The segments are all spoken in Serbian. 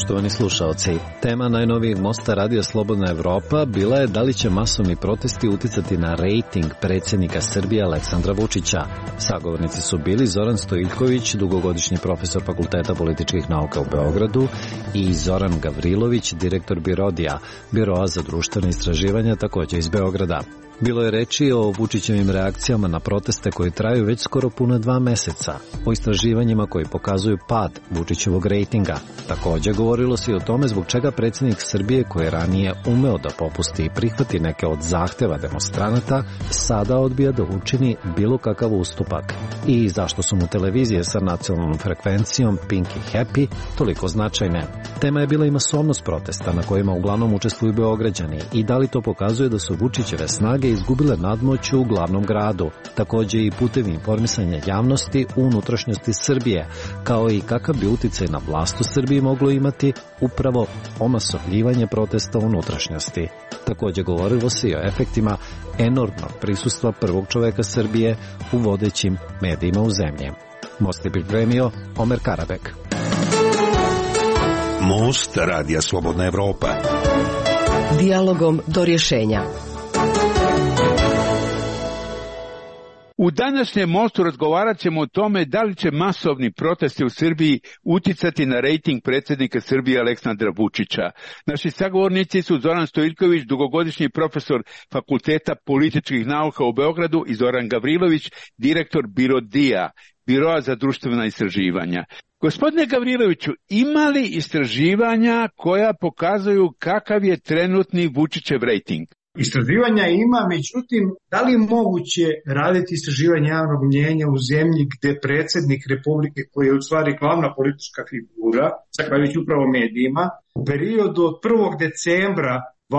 poštovani slušaoci. Tema najnovijeg mosta Radio Slobodna Evropa bila je da li će masovni protesti uticati na rejting predsjednika Srbije Aleksandra Vučića. Sagovornici su bili Zoran Stojiljković, dugogodišnji profesor Fakulteta političkih nauka u Beogradu, i Zoran Gavrilović, direktor BIRODija, Biroa za društvene istraživanja, također iz Beograda. Bilo je reči o Vučićevim reakcijama na proteste koji traju već skoro puna 2 meseca, o istraživanjima koji pokazuju pad Vučićevog rejtinga. Također govorilo se i o tome zbog čega predsjednik Srbije, koji je ranije umeo da popusti i prihvati neke od zahteva demonstranata, sada odbija da učini bilo kakav ustupak. I zašto su mu televizije sa nacionalnom frekvencijom Pink i Happy toliko značajne. Tema je bila i masovnost protesta na kojima uglavnom učestvuju Beograđani i da li to pokazuje da su Vučićeve snage izgubile nadmoć u glavnom gradu, također i putevi informisanja javnosti u unutrašnjosti Srbije, kao i kakav bi uticaj na vlast u Srbiji moglo imati upravo omasovljivanje protesta u unutrašnjosti. Također govorilo se i o efektima enormnog prisustva prvog čoveka Srbije u vodećim medijima u zemlji. Most je pripremio Omer Karabek. Most Radija Slobodna Evropa. Dijalogom do rješenja. U današnjem mostu razgovarat ćemo o tome da li će masovni protesti u Srbiji uticati na rejting predsjednika Srbije Aleksandra Vučića. Naši sagovornici su Zoran Stojiljković, dugogodišnji profesor Fakulteta političkih nauka u Beogradu, i Zoran Gavrilović, direktor BIRODija, Biroa za društvena istraživanja. Gospodine Gavriloviću, ima li istraživanja koja pokazuju kakav je trenutni Vučićev rejting? Istraživanja ima, međutim, da li je moguće raditi istraživanje javnog mnjenja u zemlji gde predsjednik Republike, koji je u stvari glavna politička figura, zahvaljujući upravo medijima, u periodu od 1. decembra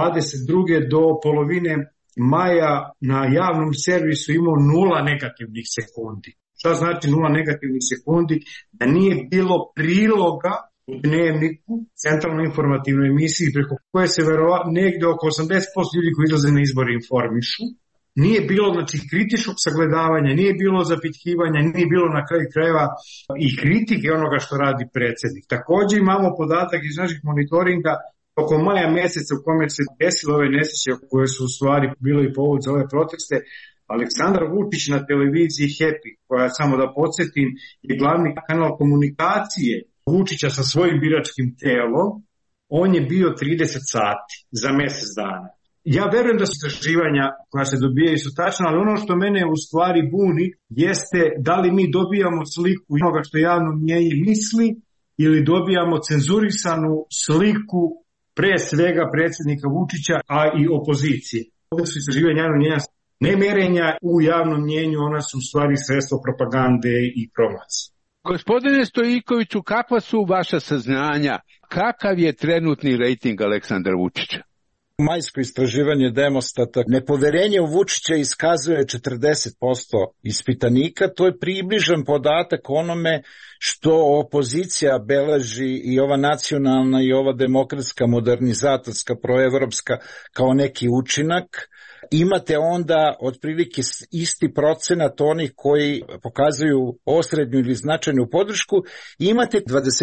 22. do polovine maja na javnom servisu imao 0 negativnih sekundi. Šta znači 0 negativnih sekundi? Da nije bilo priloga u Dnevniku, centralnoj informativnoj emisiji, preko koje se verovatno negde oko 80% ljudi koji izlaze na izbore informišu. Nije bilo, znači, kritičkog sagledavanja, nije bilo zapitkivanja, nije bilo na kraju krajeva i kritike onoga što radi predsjednik. Također imamo podatak iz naših monitoringa oko maja meseca u kome se desile ove nesreće koje su u stvari bilo i povod za ove proteste. Aleksandar Vučić na televiziji Happy, koja, samo da podsjetim, je glavni kanal komunikacije Vučića sa svojim biračkim telom, on je bio 30 sati za mjesec dana. Ja verujem da su istraživanja koja se dobijaju su tačna, ali ono što mene u stvari buni jeste da li mi dobijamo sliku onoga što javno mnjenje misli ili dobijamo cenzurisanu sliku pre svega predsjednika Vučića, a i opozicije. Ovdje su istraživanja javnog mnjenja, ne merenja u javnom mnjenju, ona su u stvari sredstvo propagande i promocije. Gospodine Stojiljkoviću, kakva su vaša saznanja? Kakav je trenutni rejting Aleksandra Vučića? Majsko istraživanje Demostata nepoverenje u Vučića iskazuje 40% ispitanika. To je približan podatak onome što opozicija beleži, i ova nacionalna i ova demokratska, modernizatorska, proevropska, kao neki učinak. Imate onda otprilike isti procenat onih koji pokazuju osrednju ili značajnu podršku, imate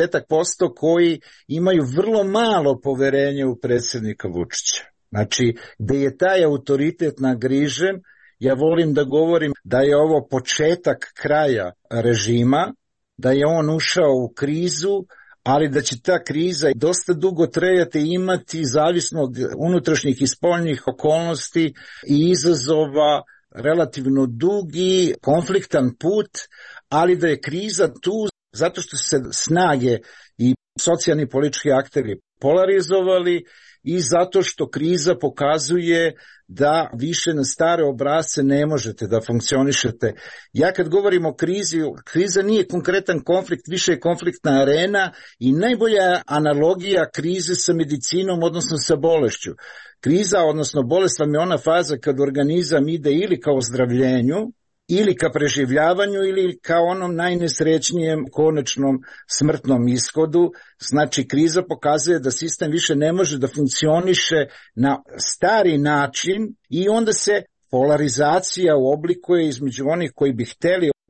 20% koji imaju vrlo malo poverenje u predsjednika Vučića. Znači, gde je taj autoritet nagrižen, ja volim da govorim da je ovo početak kraja režima, da je on ušao u krizu, ali da će ta kriza dosta dugo trajati i imati, zavisno od unutrašnjih i spoljnih okolnosti i izazova, relativno dugi, konfliktan put, ali da je kriza tu zato što se snage i socijalni politički akteri polarizovali i zato što kriza pokazuje da više na stare obrasce ne možete da funkcionišete. Ja kad govorim o krizi, kriza nije konkretan konflikt, više je konfliktna arena i najbolja analogija krize sa medicinom, odnosno sa bolešću. Kriza, odnosno bolest vam je ona faza kad organizam ide ili ka ozdravljenju, ili ka preživljavanju, ili ka onom najnesrećnijem konačnom smrtnom ishodu. Znači, kriza pokazuje da sistem više ne može da funkcioniše na stari način i onda se polarizacija oblikuje između onih koji bi hteli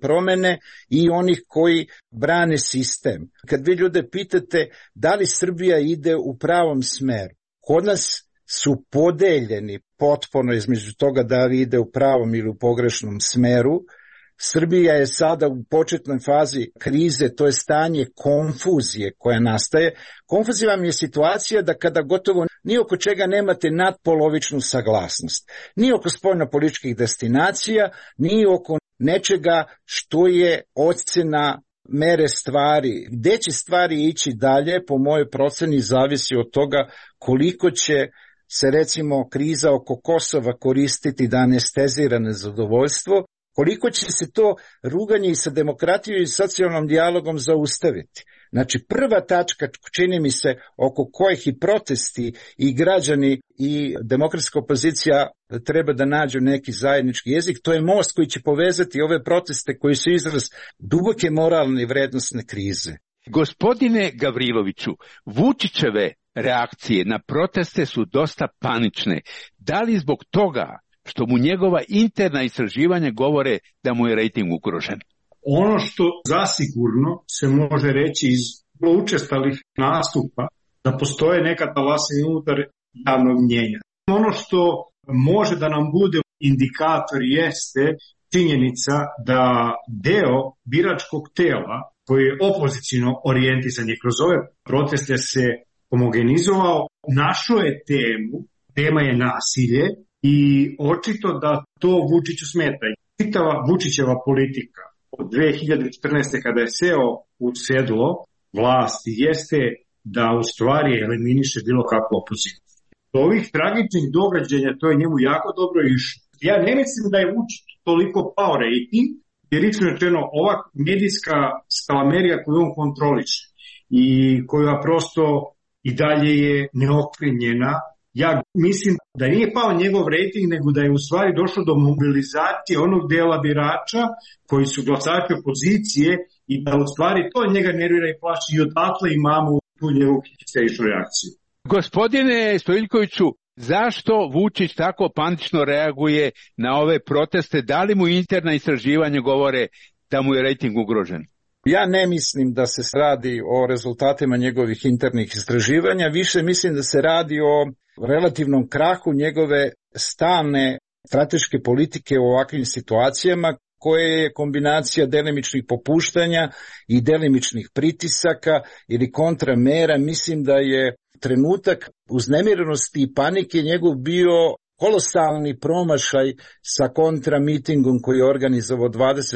promene i onih koji brane sistem. Kad vi ljude pitate da li Srbija ide u pravom smeru, kod nas su podeljeni potpuno između toga da li ide u pravom ili u pogrešnom smeru. Srbija je sada u početnoj fazi krize, to je stanje konfuzije koja nastaje. Konfuzija vam je situacija da kada gotovo ni oko čega nemate nadpolovičnu saglasnost. Ni oko spoljnopolitičkih destinacija, ni oko nečega što je ocena mere stvari. Gde će stvari ići dalje, po mojoj proceni, zavisi od toga koliko će se recimo kriza oko Kosova koristiti da anestezira nezadovoljstvo, koliko će se to ruganje i sa demokratijom i socijalnom dijalogom zaustaviti. Znači, prva tačka, čini mi se, oko kojih i protesti i građani i demokratska opozicija treba da nađu neki zajednički jezik, to je most koji će povezati ove proteste koji su izraz duboke moralne i vrednosne krize. Gospodine Gavriloviću, Vučićeve reakcije na proteste su dosta panične. Da li zbog toga što mu njegova interna istraživanja govore da mu je rejting ugrožen? Ono što zasigurno se može reći iz učestalih nastupa, da postoje neka talasina unutar javnog mnjenja. Ono što može da nam bude indikator jeste činjenica da deo biračkog tela koji je opozicijno orijentisan je kroz ove proteste se homogenizovao, našao je temu, tema je nasilje i očito da to Vučiću smeta. Čitava Vučićeva politika od 2014. kada je seo u sedlo vlasti jeste da u stvari eliminiše bilo kakvu opoziciju. Do ovih tragičnih događanja to je njemu jako dobro išlo. Ja ne mislim da je Vučić toliko pao rejting, jer lično rečeno ova medijska skalamerija koju on kontroliše i koja prosto i dalje je neokrenjena. Ja mislim da nije pao njegov rejting, nego da je u stvari došlo do mobilizacije onog dela birača koji su glasači opozicije i da u stvari to njega nervira i plaši i odatle imamo tu njegovu histeričnu reakciju. Gospodine Stojiljkoviću, zašto Vučić tako panično reaguje na ove proteste? Da li mu interna istraživanja govore da mu je rejting ugrožen? Ja ne mislim da se radi o rezultatima njegovih internih istraživanja, više mislim da se radi o relativnom krahu njegove stalne strateške politike u ovakvim situacijama, koje je kombinacija delimičnih popuštanja i delimičnih pritisaka ili kontramera. Mislim da je trenutak uznemirenosti i panike njegov bio kolosalni promašaj sa kontramitingom koji je organizovao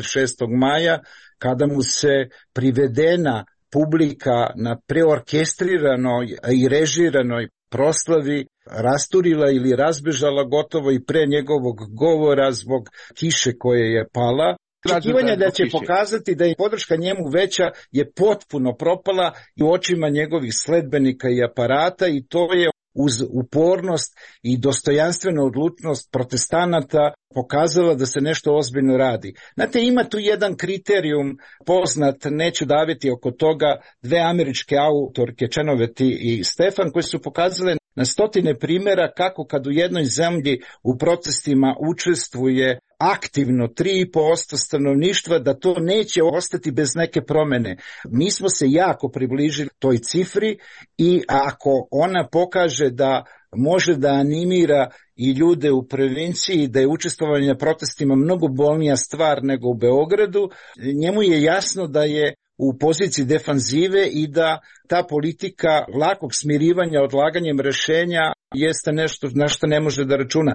26. maja, kada mu se privedena publika na preorkestriranoj i režiranoj proslavi rasturila ili razbežala gotovo i pre njegovog govora zbog kiše koje je pala. Očekivanje da će pokazati da je podrška njemu veća je potpuno propala i u očima njegovih sledbenika i aparata, i to je uz upornost i dostojanstvenu odlučnost protestanata pokazala da se nešto ozbiljno radi. Znate, ima tu jedan kriterijum poznat, neću daviti oko toga, dve američke autorke, Čenoveti i Stefan, koje su pokazale na stotine primjera kako kad u jednoj zemlji u protestima učestvuje aktivno 3,5% stanovništva, da to neće ostati bez neke promene. Mi smo se jako približili toj cifri i ako ona pokaže da može da animira i ljude u provinciji, da je učestvovanje na protestima mnogo bolnija stvar nego u Beogradu, njemu je jasno da je u poziciji defanzive i da ta politika lakog smirivanja odlaganjem rešenja jeste nešto na što ne može da računa.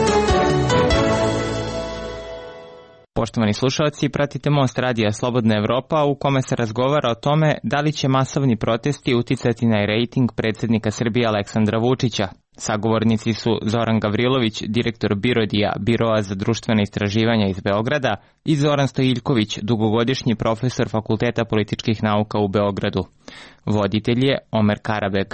Poštovani slušalci, pratite Most radija Slobodna Evropa u kome se razgovara o tome da li će masovni protesti uticati na rejting predsjednika Srbije Aleksandra Vučića. Sagovornici su Zoran Gavrilović, direktor BIRODI-a, Biroa za društvene istraživanja iz Beograda, i Zoran Stojiljković, dugogodišnji profesor Fakulteta političkih nauka u Beogradu. Voditelj je Omer Karabeg.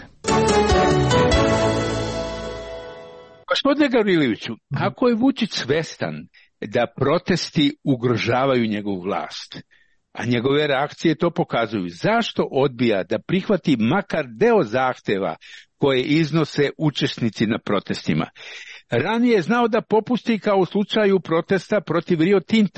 Gospodine Gavriloviću, ako je Vučić svestan da protesti ugrožavaju njegovu vlast, a njegove reakcije to pokazuju, zašto odbija da prihvati makar deo zahteva koje iznose učesnici na protestima? Ranije je znao da popusti kao u slučaju protesta protiv Rio Tinta,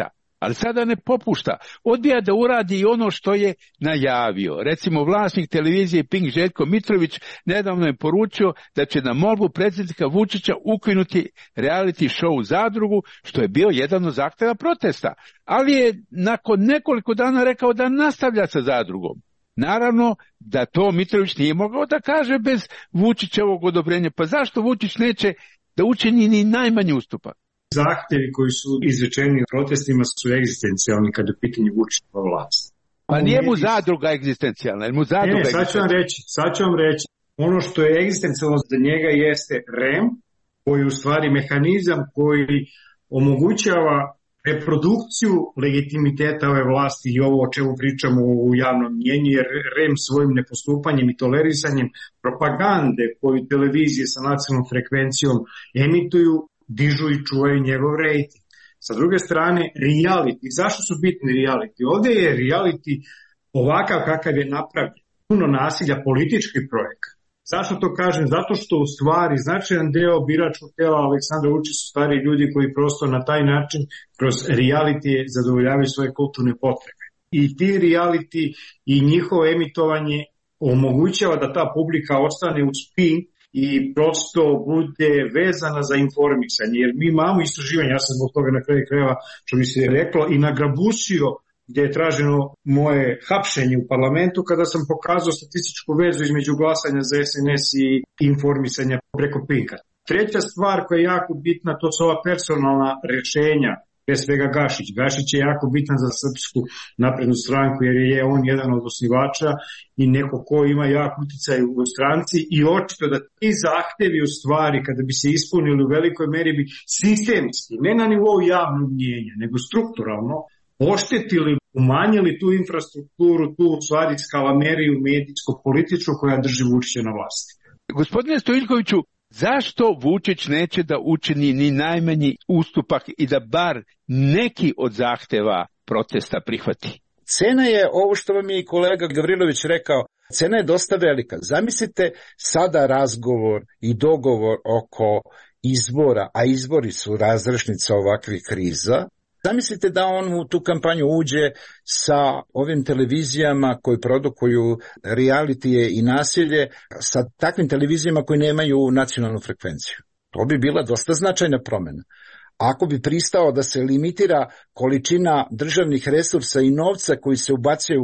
ali sada ne popušta. Odbija da uradi i ono što je najavio. Recimo, vlasnik televizije Pink Željko Mitrović nedavno je poručio da će na molbu predsjednika Vučića ukinuti reality show Zadrugu, što je bio jedan od zahtjeva protesta. Ali je nakon nekoliko dana rekao da nastavlja sa Zadrugom. Naravno da to Mitrović nije mogao da kaže bez Vučićevog odobrenja. Pa zašto Vučić neće da učini ni najmanji ustupak? Zahtjevi koji su izrečeni u protestima su egzistencijalni kada je pitanje Vučićeva vlast. Pa nije mu Zadruga egzistencijalna, mu Zadruga sad ću vam reći. Ono što je egzistencijalno za njega jeste REM, koji je u stvari mehanizam koji omogućava reprodukciju legitimiteta ove vlasti i ovo o čemu pričamo u javnom mnjenju, jer REM svojim nepostupanjem i tolerisanjem propagande koju televizije sa nacionalnom frekvencijom emituju, dižu i čuvaju njegov rejting. Sa druge strane, reality. Zašto su bitni reality? Ovdje je reality ovakav kakav je napravljen. Puno nasilja, politički projekat. Zašto to kažem? Zato što u stvari značajan deo biračkog tela Aleksandra Vučića su stari ljudi koji prosto na taj način kroz reality zadovoljavaju svoje kulturne potrebe. I ti reality i njihovo emitovanje omogućava da ta publika ostane u spin i prosto bude vezana za informisanje. Jer mi imamo istraživanje, ja sam zbog toga na kraju krajeva, što bi se reklo, i nagrabusio gdje je traženo moje hapšenje u parlamentu kada sam pokazao statističku vezu između glasanja za SNS i informisanja preko Pinka. Treća stvar koja je jako bitna, to su ova personalna rješenja, pre svega Gašić. Gašić je jako bitan za Srpsku naprednu stranku jer je on jedan od osnivača i neko ko ima jak uticaj u stranci i očito da ti zahtevi u stvari kada bi se ispunili u velikoj meri bi sistemski, ne na nivou javnog mnjenja, nego strukturalno oštetili, umanjili tu infrastrukturu, tu u stvari skalameriju medijsko-političku koja drži Vučića na vlasti. Gospodine Stojiljkoviću, zašto Vučić neće da učini ni najmanji ustupak i da bar neki od zahteva protesta prihvati? Cena je, ovo što vam je i kolega Gavrilović rekao, cena je dosta velika. Zamislite sada razgovor i dogovor oko izbora, a izbori su razrešnica ovakvih kriza. Zamislite da on u tu kampanju uđe sa ovim televizijama koji produkuju realitije i nasilje, sa takvim televizijama koji nemaju nacionalnu frekvenciju. To bi bila dosta značajna promjena. Ako bi pristao da se limitira količina državnih resursa i novca koji se ubacuje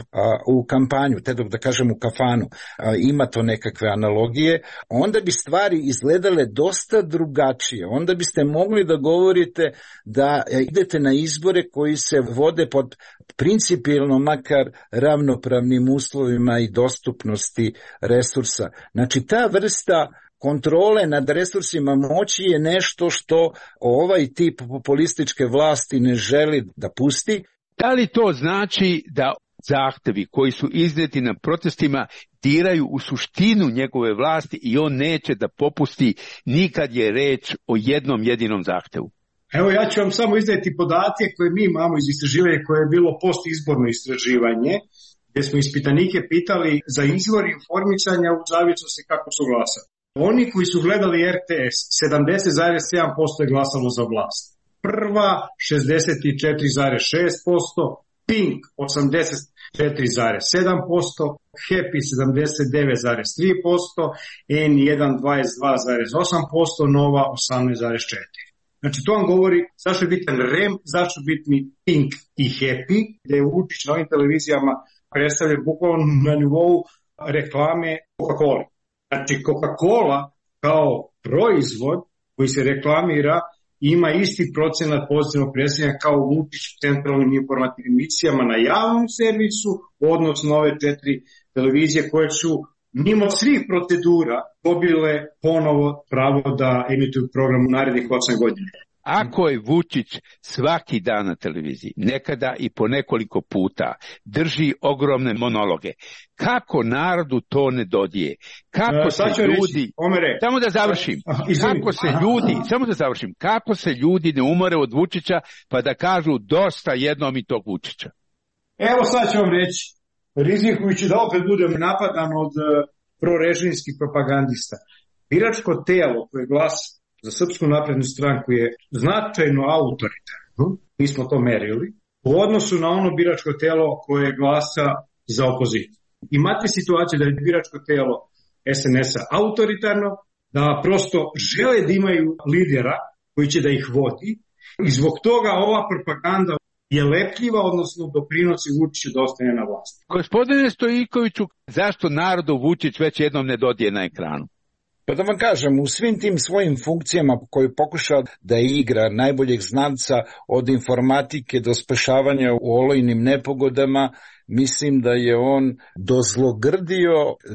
u kampanju, te dok da kažem u kafanu, ima to nekakve analogije, onda bi stvari izgledale dosta drugačije. Onda biste mogli da govorite da idete na izbore koji se vode pod principijelno makar ravnopravnim uslovima i dostupnosti resursa. Znači ta vrsta kontrole nad resursima moći je nešto što ovaj tip populističke vlasti ne želi da pusti. Da li to znači da zahtevi koji su izneti na protestima diraju u suštinu njegove vlasti i on neće da popusti nikad je reč o jednom jedinom zahtevu? Evo ja ću vam samo izneti podatke koje mi imamo iz istraživanja koje je bilo postizborno istraživanje, gdje smo ispitanike pitali za izvor informisanja u zavisnosti kako su glasali. Oni koji su gledali RTS, 70,7% je glasalo za vlast. Prva 64,6%, Pink 84,7%, Happy 79,3%, N1 22,8%, Nova 18,4%. Znači to vam govori zašto je bitan REM, zašto je bitni Pink i Happy, gdje je Vučić na ovim televizijama predstavlja bukvalno na nivou reklame Coca-Cola. Znači, Coca-Cola kao proizvod koji se reklamira ima isti procenat pozitivnog predstavljanja kao Vučić u centralnim informativnim emisijama na javnom servisu, odnosno ove 4 televizije koje su mimo svih procedura dobile ponovo pravo da emituju program u narednih 8 godina. Ako je Vučić svaki dan na televiziji, nekada i po nekoliko puta, drži ogromne monologe, kako narodu to ne dodije? Kako se ljudi... Samo da završim. Kako se ljudi ne umore od Vučića pa da kažu dosta jednom i tog Vučića? Evo sad ću vam reći, rizikujući da opet budem napadan od prorežimskih propagandista. Biračko telo koje glasa za Srpsku naprednu stranku je značajno autoritarno. mi smo to merili, u odnosu na ono biračko telo koje glasa za opoziciju. Imate situaciju da je biračko telo SNS-a autoritarno, da prosto žele da imaju lidera koji će da ih vodi i zbog toga ova propaganda je lepljiva, odnosno doprinosi Vučiću da ostane na vlasti. Gospodine Stojikoviću, zašto narodu Vučić već jednom ne dodije na ekranu? Pa da vam kažem, u svim tim svojim funkcijama koje pokuša da igra najboljeg znanca od informatike do spašavanja u olujnim nepogodama, mislim da je on dozlogrdio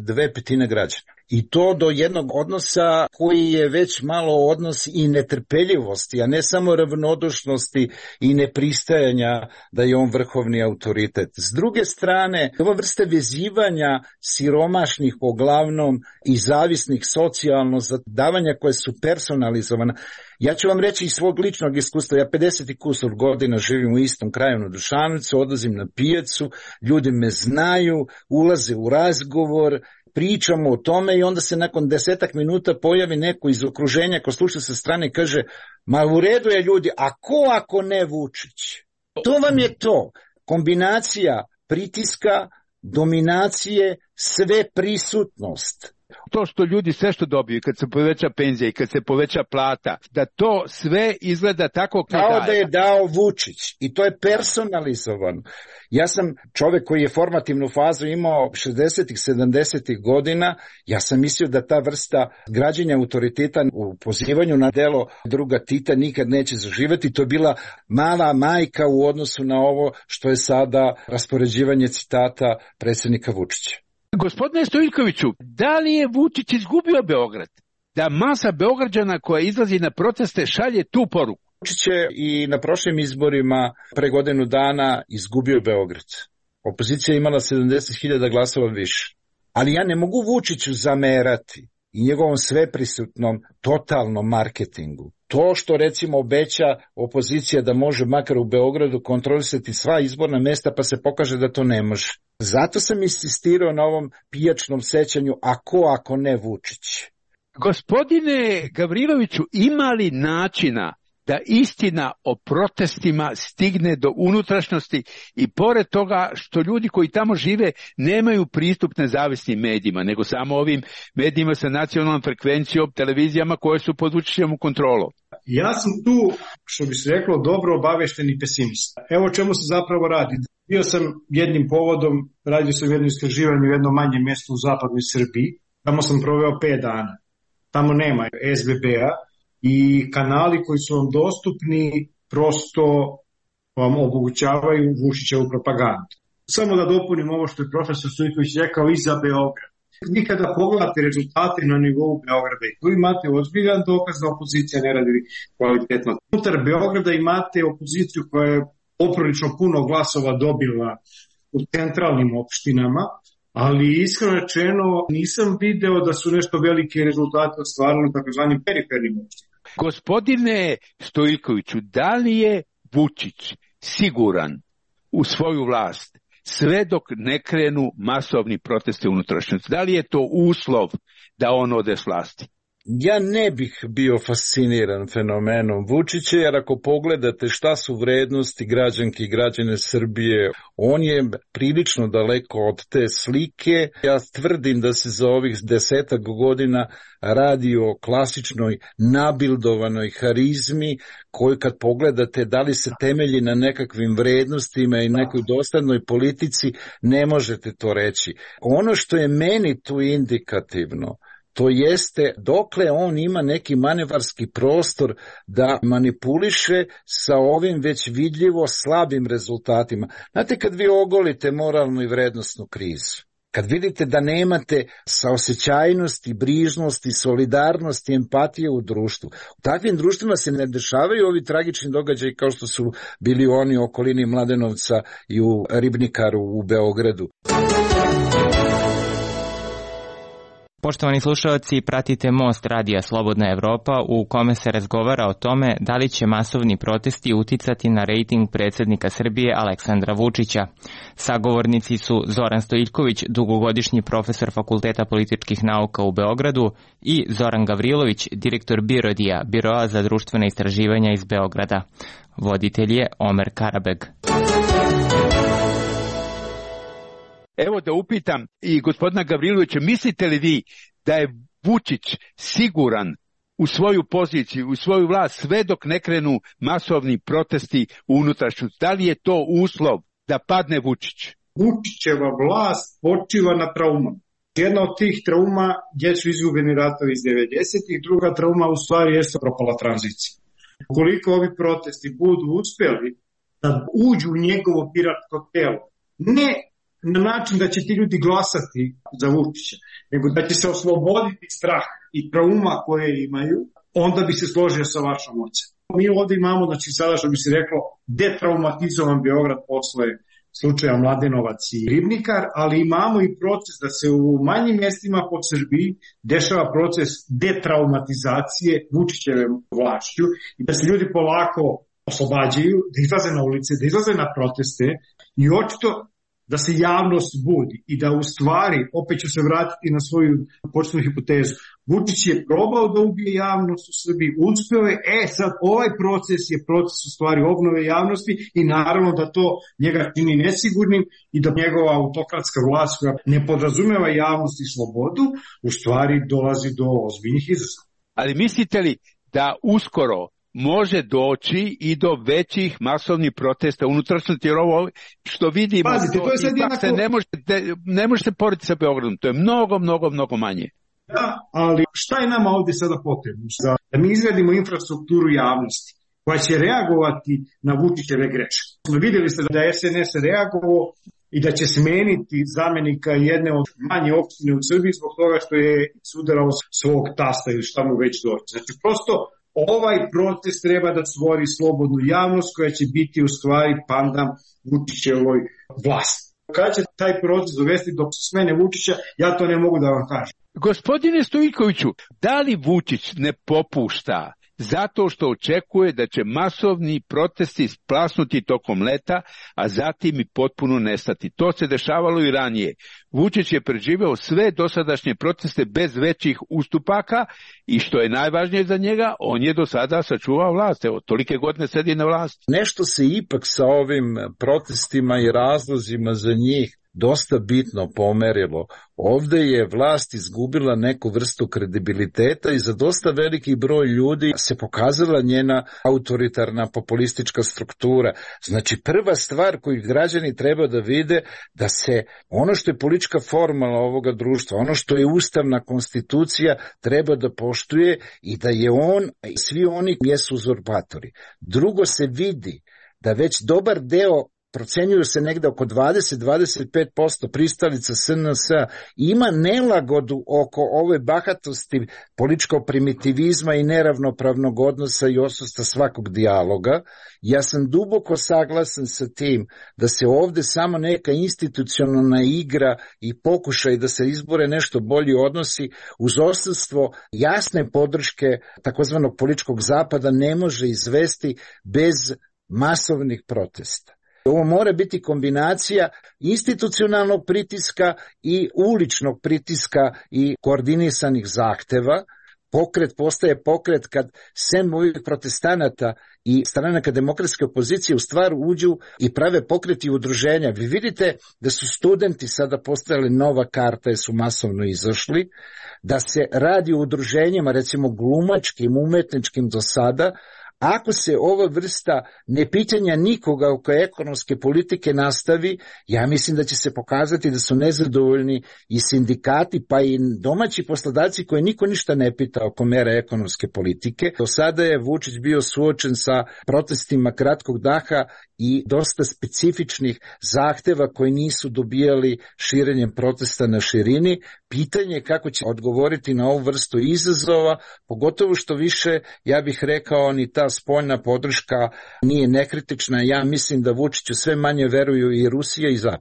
2/5 građana. I to do jednog odnosa koji je već malo odnos i netrpeljivosti, a ne samo ravnodušnosti i nepristajanja da je on vrhovni autoritet. S druge strane, ova vrsta vezivanja siromašnih uglavnom i zavisnih socijalno zadavanja koje su personalizovane. Ja ću vam reći iz svog ličnog iskustva, ja 50 i kusur godina živim u istom kraju na Dušanovcu, odlazim na pijacu, ljudi me znaju, ulaze u razgovor, pričamo o tome i onda se nakon 10 minuta pojavi neko iz okruženja ko sluša sa strane i kaže, ma u redu je ljudi, a ko ako ne Vučić? To vam je to, kombinacija pritiska, dominacije, sve prisutnost. To što ljudi sve što dobiju, kad se poveća penzija i kad se poveća plata, da to sve izgleda tako kao da je dao Vučić i to je personalizovano. Ja sam čovjek koji je formativnu fazu imao 60-ih, 70-ih godina, ja sam mislio da ta vrsta građenja autoriteta u pozivanju na delo druga Tita nikad neće zaživjeti. To je bila mala majka u odnosu na ovo što je sada raspoređivanje citata predsjednika Vučića. Gospodine Stojikoviću, da li je Vučić izgubio Beograd? Da masa Beograđana koja izlazi na proteste šalje tu poruku? Vučić je i na prošlim izborima pre godinu dana izgubio Beograd. Opozicija je imala 70.000 glasova više. Ali ja ne mogu Vučiću zamerati i njegovom sveprisutnom totalnom marketingu. To što recimo obeća opozicija da može makar u Beogradu kontrolisati sva izborna mesta pa se pokaže da to ne može. Zato sam insistirao na ovom pijačnom sećanju, a ko ako ne Vučić? Gospodine Gavriloviću, ima li načina da istina o protestima stigne do unutrašnjosti i pored toga što ljudi koji tamo žive nemaju pristup nezavisnim medijima, nego samo ovim medijima sa nacionalnom frekvencijom, televizijama koje su pod Vučićevom kontrolom? Ja sam tu, što bi se reklo, dobro obavešteni pesimista. Evo o čemu se zapravo radi. Bio sam jednim povodom, radio sam jedno istraživanje u jednom manjem mjestu u zapadnoj Srbiji. Tamo sam proveo 5 dana. Tamo nema SBB-a i kanali koji su vam dostupni prosto vam omogućavaju Vučićevu propagandu. Samo da dopunim ovo što je profesor Stojiković rekao i za Beograd. Vi kada pogledate rezultate na nivou Beograda i tu imate ozbiljan dokaz da opozicija ne radi kvalitetno. Unutar Beograda imate opoziciju koja je poprilično puno glasova dobila u centralnim opštinama, ali iskreno rečeno nisam video da su nešto velike rezultate ostvarili u takozvanim perifernim opštinama. Gospodine Stojikoviću, da li je Vučić siguran u svoju vlast sve dok ne krenu masovni protesti unutrašnjosti? Da li je to uslov da on ode s vlasti? Ja ne bih bio fasciniran fenomenom Vučića, jer ako pogledate šta su vrednosti građanki i građane Srbije, on je prilično daleko od te slike. Ja tvrdim da se za ovih 10 godina radi o klasičnoj nabildovanoj harizmi koju kad pogledate da li se temelji na nekakvim vrednostima i nekoj dosadnoj politici, ne možete to reći. Ono što je meni tu indikativno, to jeste dokle on ima neki manevarski prostor da manipuliše sa ovim već vidljivo slabim rezultatima. Znate, kad vi ogolite moralnu i vrednostnu krizu, kad vidite da nemate saosećajnosti, brižnosti, solidarnosti, empatije u društvu, u takvim društvima se ne dešavaju ovi tragični događaji kao što su bili oni u okolini Mladenovca i u Ribnikaru u Beogradu. Poštovani slušalci, pratite Most radija Slobodna Evropa u kome se razgovara o tome da li će masovni protesti uticati na rejting predsjednika Srbije Aleksandra Vučića. Sagovornici su Zoran Stojiljković, dugogodišnji profesor Fakulteta političkih nauka u Beogradu, i Zoran Gavrilović, direktor BIRODI-a, Biroa za društvene istraživanja iz Beograda. Voditelj je Omer Karabeg. Evo da upitam i gospodina Gavrilovića, mislite li vi da je Vučić siguran u svoju poziciju, u svoju vlast sve dok ne krenu masovni protesti u unutrašnjosti? Da li je to uslov da padne Vučić? Vučićeva vlast počiva na traumama. Jedna od tih trauma gdje su izgubljeni ratovi iz 90-ih, druga trauma u stvari jeste propala tranzicija. Koliko ovi protesti budu uspjeli da uđu u njegovo biračko telo, ne na način da će ti ljudi glasati za Vučića, nego da će se osloboditi strah i trauma koje imaju, onda bi se složio sa vašom ocenom. Mi ovdje imamo, znači sada što bi se reklo, detraumatizovan Beograd posle slučaja Mladenovac i Ribnikar, ali imamo i proces da se u manjim mjestima po Srbiji dešava proces detraumatizacije Vučićeve vlašću i da se ljudi polako oslobađaju, da izlaze na ulice, da izlaze na proteste i očito da se javnost budi i da u stvari, opet ću se vratiti na svoju početnu hipotezu, Vučić je probao da ubije javnost u Srbiji, uspeo je, sad ovaj proces je proces u stvari obnove javnosti i naravno da to njega čini nesigurnim i da njegova autokratska vlast koja ne podrazumeva javnost i slobodu, u stvari dolazi do ozbiljnih izazova. Ali mislite li da uskoro može doći i do većih masovnih protesta unutrašnjosti, jer ovo što vidimo, pazite, to je sad jednako... ne može se porediti sa Beogradom, to je mnogo manje. Da, ali šta je nama ovdje sada potrebno? Da mi izgradimo infrastrukturu javnosti koja će reagovati na Vučićeve greške. Vidjeli ste da je SNS reagovao i da će smeniti zamjenika jedne od manje opštine u Srbiji zbog toga što je sudarao svog tasta ili šta mu već dođe. Znači prosto ovaj proces treba da stvori slobodnu javnost koja će biti u stvari pandam Vučićevoj vlasti. Kada će taj proces dovesti do smene Vučića, ja to ne mogu da vam kažem. Gospodine Stojiljkoviću, da li Vučić ne popušta zato što očekuje da će masovni protesti splasnuti tokom leta, a zatim i potpuno nestati? To se dešavalo i ranije. Vučić je preživeo sve dosadašnje proteste bez većih ustupaka i što je najvažnije za njega, on je do sada sačuvao vlast. Evo, tolike godine sedi na vlasti. Nešto se ipak sa ovim protestima i razlozima za njih dosta bitno pomerilo. Ovde je vlast izgubila neku vrstu kredibiliteta i za dosta veliki broj ljudi se pokazala njena autoritarna populistička struktura. Znači prva stvar koju građani treba da vide da se ono što je politička formula ovoga društva, ono što je ustavna konstitucija treba da poštuje i da je on i svi oni jesu uzurpatori. Drugo se vidi da već dobar deo, procenjuju se negde oko 20-25% pristalica SNS ima nelagodu oko ove bahatosti političkog primitivizma i neravnopravnog odnosa i odsustva svakog dijaloga. Ja sam duboko saglasan sa tim da se ovde samo neka institucionalna igra i pokušaj da se izbore nešto bolji odnosi uz odsustvo jasne podrške takozvanog političkog zapada ne može izvesti bez masovnih protesta. Ovo mora biti kombinacija institucionalnog pritiska i uličnog pritiska i koordinisanih zahteva. Pokret postaje pokret kad sem ovih protestanata i stranaka demokratske opozicije u stvar uđu i prave pokreti udruženja. Vi vidite da su studenti sada postojali nova karta jer su masovno izašli, da se radi o udruženjima recimo glumačkim, umetničkim do sada. Ako se ova vrsta nepitanja nikoga oko ekonomske politike nastavi, ja mislim da će se pokazati da su nezadovoljni i sindikati, pa i domaći poslodavci koji niko ništa ne pita oko mera ekonomske politike. Do sada je Vučić bio suočen sa protestima kratkog daha i dosta specifičnih zahteva koji nisu dobijali širenjem protesta na širini. Pitanje je kako će odgovoriti na ovu vrstu izazova, pogotovo što više, ja bih rekao, ni ta spoljna podrška nije nekritična. Ja mislim da Vučiću sve manje veruju i Rusija i Zapad.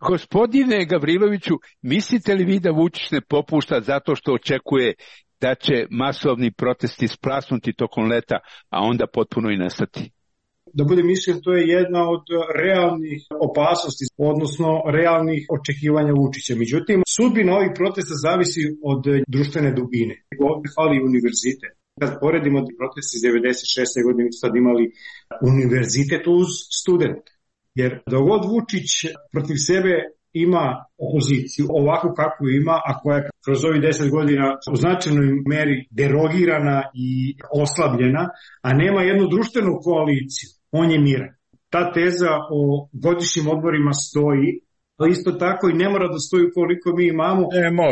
Gospodine Gavriloviću, mislite li vi da Vučić ne popušta zato što očekuje da će masovni protesti splasnuti tokom leta, a onda potpuno i nestati? Da budem iskren, to je jedna od realnih opasnosti, odnosno realnih očekivanja Vučića. Međutim, sudbina ovih protesta zavisi od društvene dubine. Ovdje fali univerzitet. Kad poredimo proteste iz 96. godine, mi sad imali univerzitet uz student. Jer dok god Vučić protiv sebe ima opoziciju ovako kakvu ima, a koja je kroz ovih 10 godina u značajnoj meri derogirana i oslabljena, a nema jednu društvenu koaliciju, on je miran. Ta teza o godišnjim odborima stoji, ali isto tako i ne mora da stoji koliko mi imamo.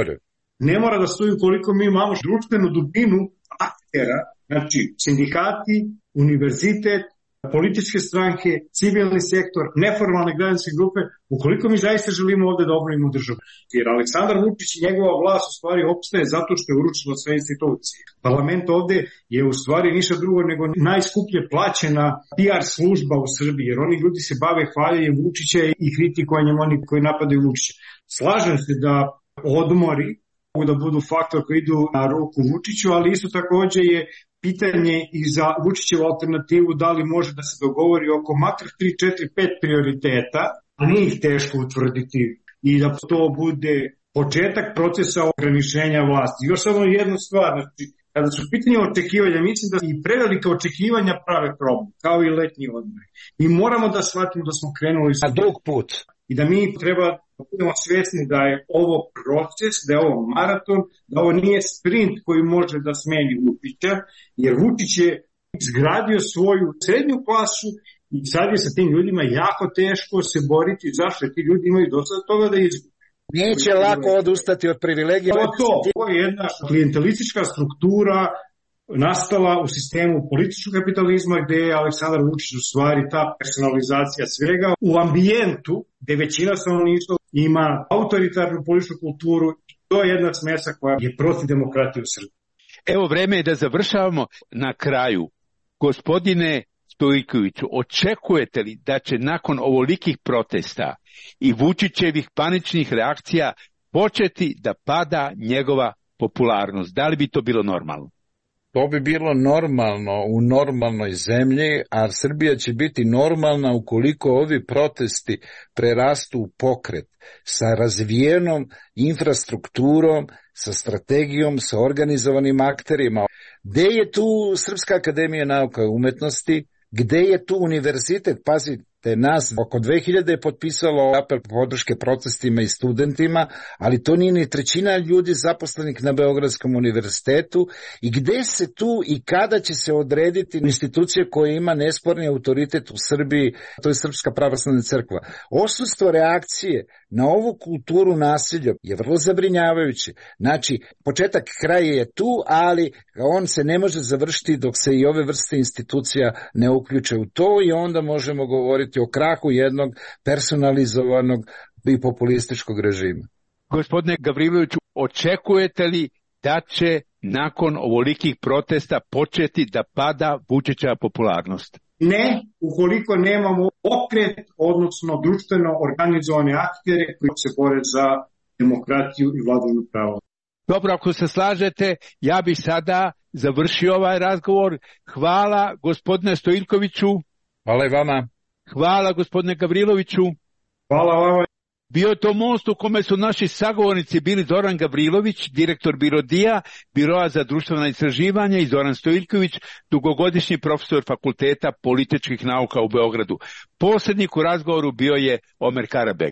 Ne mora da stoji koliko mi imamo društvenu dubinu aktera, znači sindikati, univerzitet, političke stranke, civilni sektor, neformalne građanske grupe, ukoliko mi zaista želimo ovde da obnovimo državu. Jer Aleksandar Vučić i njegova vlast u stvari opstaje zato što je uručila sve institucije. Parlament ovde je u stvari ništa drugo nego najskuplje plaćena PR služba u Srbiji, jer oni ljudi se bave hvaljenjem Vučića i kritikovanjem oni koji napadaju Vučića. Slažem se da odmori mogu da budu faktor koji idu na ruku Vučiću, ali isto takođe je pitanje i za Vučićevu alternativu da li može da se dogovori oko makar 3, 4, 5 prioriteta, a nije ih teško utvrditi i da to bude početak procesa ograničenja vlasti. Još samo jednu stvar, znači, kada su pitanje očekivanja, mislim da i prevelika očekivanja prave problem, kao i letnji odmori. I moramo da shvatimo da smo krenuli sa dug put. I da mi treba da budemo svesni da je ovo proces, da je ovo maraton, da ovo nije sprint koji može da smeni Vučića, jer Vučić je izgradio svoju srednju klasu i sad je sa tim ljudima jako teško se boriti. Zašto? Ti ljudi imaju dosta toga da izgubi. Neće lako odustati od privilegija. To je jedna klijentelistička struktura nastala u sistemu političkog kapitalizma gde je Aleksandar Vučić u stvari ta personalizacija svega u ambijentu gde većina stanovništva ima autoritarnu političku kulturu i to je jedna smesa koja je protiv demokratije u Srbiji. Evo, vreme je da završavamo. Na kraju, gospodine Stojkoviću, očekujete li da će nakon ovolikih protesta i Vučićevih paničnih reakcija početi da pada njegova popularnost? Da li bi to bilo normalno? To bi bilo normalno u normalnoj zemlji, a Srbija će biti normalna ukoliko ovi protesti prerastu u pokret sa razvijenom infrastrukturom, sa strategijom, sa organizovanim akterima. Gde je tu Srpska akademija nauka i umetnosti? Gde je tu univerzitet? Pazite, nas oko 2000 je potpisalo apel podrške protestima i studentima, ali to nije ni trećina ljudi zaposlenih na Beogradskom univerzitetu. I gde se tu i kada će se odrediti institucija koja ima nesporni autoritet u Srbiji, to je Srpska pravoslavna crkva. Odsustvo reakcije na ovu kulturu nasilja je vrlo zabrinjavajuće. Znači, početak kraja je tu, ali on se ne može završiti dok se i ove vrste institucija ne uključe u to i onda možemo govoriti o krahu jednog personalizovanog i populističkog režima. Gospodine Gavriloviću, očekujete li da će nakon ovolikih protesta početi da pada Vučićeva popularnost? Ne, ukoliko nemamo pokret, odnosno društveno organizovane aktere koji se bore za demokratiju i vladavinu prava. Dobro, ako se slažete, ja bih sada završio ovaj razgovor. Hvala gospodine Stojiljkoviću. Hvala i vama. Hvala gospodine Gavriloviću. Hvala vama. Bio to most u kome su naši sagovornici bili Zoran Gavrilović, direktor BIRODIA, Biroa za društvena istraživanja, i Zoran Stojiljković, dugogodišnji profesor Fakulteta političkih nauka u Beogradu. Posrednik u razgovoru bio je Omer Karabeg.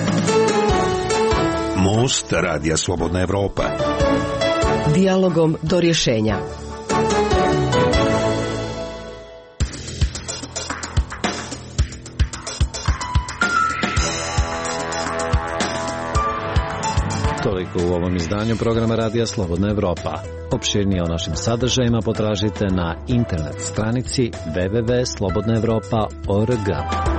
Most Radija Slobodna Evropa. Dijalogom do rješenja. Toliko u ovom izdanju programa Radija Slobodna Evropa. Opširnije o našim sadržajima potražite na internet stranici www.slobodnaevropa.org.